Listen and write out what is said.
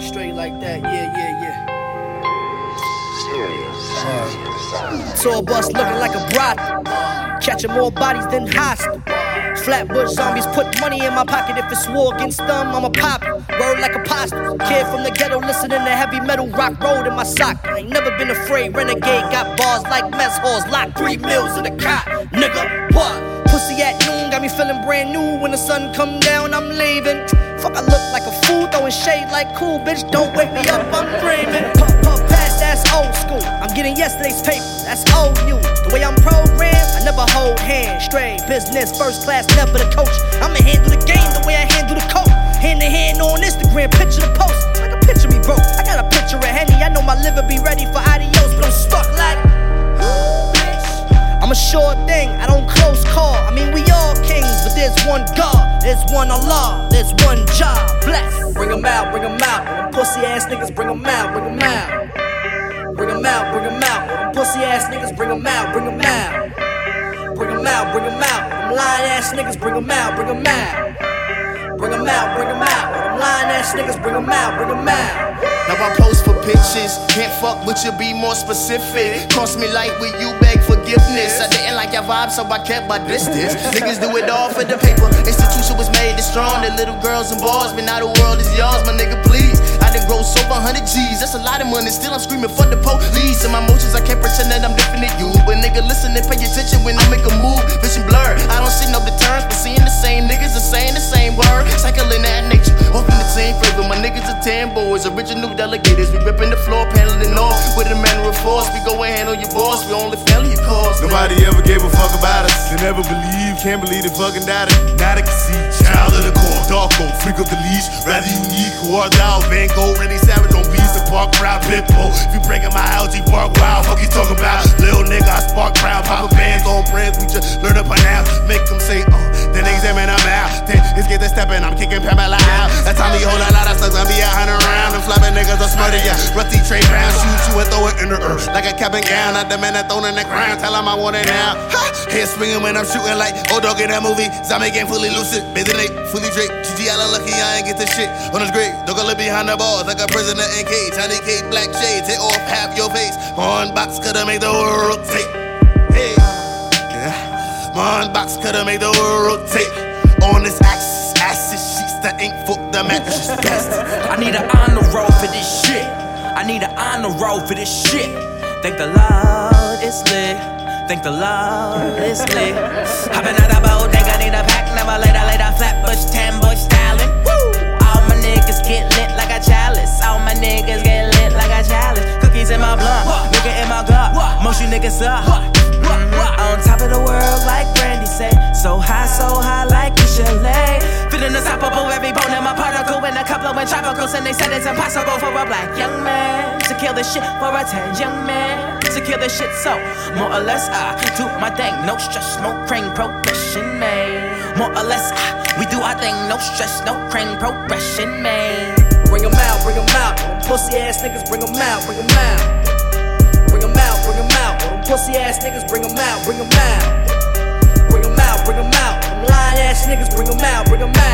Straight like that, yeah. Tour bus looking like a brothel, catching more bodies than hostile. Flatbush zombies put money in my pocket. If it's war against them, I'ma pop it. Word like apostle. Kid from the ghetto listening to heavy metal rock rolled in my sock. I ain't never been afraid. Renegade got bars like mess halls. Locked 3 meals in the cot. Nigga, what? Pussy at noon got me feeling brand new. When the sun come down, I'm leaving. Fuck, I look like a fool throwing shade like cool. Bitch, don't wake me up, I'm dreaming. Puff pass, that's old school. I'm getting yesterday's paper, that's old news. The way I'm programmed, I never hold hands. Straight business, first class, never the coach. I'ma handle the game the way I handle the coke. Hand in hand on Instagram, picture the post. Like a picture me broke. I got a picture of Henny. I know my liver be ready for adios, but I'm stuck like I'm a sure thing, I don't close call. I mean, we all kings, but there's one God, there's one Allah, there's one job. Bless. Bring 'em out, bring 'em out. Them pussy ass niggas, bring 'em out, bring 'em out. Bring 'em out, bring 'em out. Them pussy ass niggas, bring 'em out, bring 'em out. Bring 'em out, bring 'em out. Them lying ass niggas, bring 'em out, bring 'em out. Bring 'em out, bring 'em out. Them lying ass niggas, bring 'em out, bring 'em out. Now I post for pictures, can't fuck with you, be more specific. Cost me light with you, beg forgiveness. I didn't like your vibe, so I kept my distance. Niggas do it all for the paper. Institution was made to strong, the little girls and boys, but now the world is yours, my nigga, please. I done grow sober 100 G's, that's a lot of money, still I'm screaming for the police. And my emotions, I can't pretend that I'm different than you. But nigga, listen and pay attention when I make a move. Vision blurred, I don't see no deterrence, but seeing the same niggas are saying the same word. Cycling that nature, often the same flavor. My niggas are 10 boys, original delegators. We ripping the floor, paneling off with a manner of force. We go and handle your boss, we only fail your cause. Nobody ever gave a fuck about us. They never believe, can't believe they fucking doubted. Now they can see, child of the core, Darko, freak of the leash, rather unique. Who are thou? Van Gogh, Randy Savage on beats, the park crowd, Pitbull. If you breaking my house, you bark wild. Fuck you talking about? Little nigga, I spark proud. Papa bands on brands, we just learn to pronounce. Make them say, then examine I'm out. Then it's get the steppin', I'm kicking Pamela out. That time he hold a lot of slugs, I'll be 100 round. Them flopping niggas are smurder, yeah. Rusty trade round, shoot you and throw it in the earth. Like a cap and gown, I demand that thrown in the ground. Tell him I want it now. Ha! Head swinging when I'm shooting like old dog in that movie. Zombie game fully lucid, busy late, fully draped. GG, I look lucky, I ain't get this shit on his grave. Don't go look behind the bars like a prisoner in cage. Tiny cage, black shades, hit off half your face. One box coulda made the world rotate. Hey, yeah. One box coulda made the world rotate. On this axis, acid sheets that ain't fuck the mattress. I need an honor roll for this shit. I need an honor roll for this shit. Thank the Lord it's lit. Thank the Lord it's lit. Hopping out the boat, think I need a pack. Never later, Flatbush, Tambush styling. Woo! All my niggas get lit like a chalice. All my niggas get lit like a chalice. Cookies in my blunt, nigga in my gut. Most you niggas up. On top of the world, like Brandy said. So high like a chalet. Feeling the top of every bone in my particle. In a couple of tropicals, and they said it's impossible for a black young man to kill this shit for a 10 young man to kill this shit. So more or less, I do my thing, no stress, no crane progression, man. More or less, we do our thing, no stress, no crane progression, man. Bring 'em out, bring 'em out. Pussy ass niggas, bring 'em out, bring 'em out. Bring 'em out, bring 'em out. Pussy ass niggas, bring 'em out, bring 'em out. Bring 'em out, bring 'em out. Them lying ass niggas, bring 'em out, bring 'em out.